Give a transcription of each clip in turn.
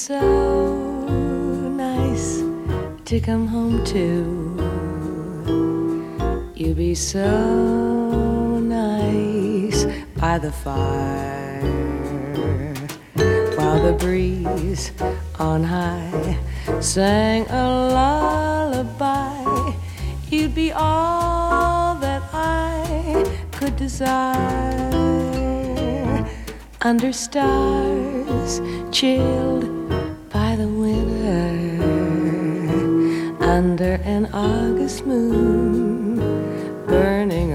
so nice to come home to. You'd be so nice by the fire, while the breeze on high sang a lullaby. You'd be all that I could desire, under stars chilled by the winter, under an August moon burning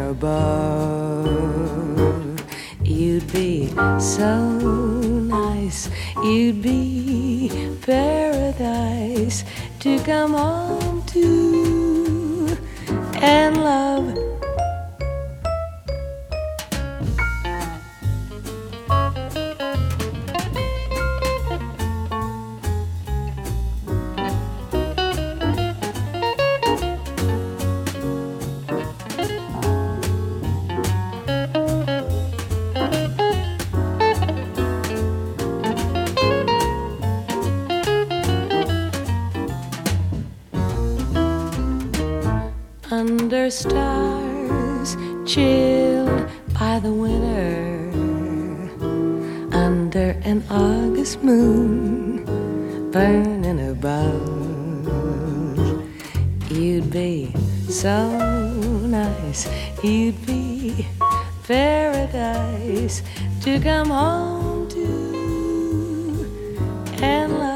above. You'd be so nice, you'd be paradise to come home to and love. Under stars chilled by the winter, under an August moon burning above. You'd be so nice, you'd be paradise to come home to and love.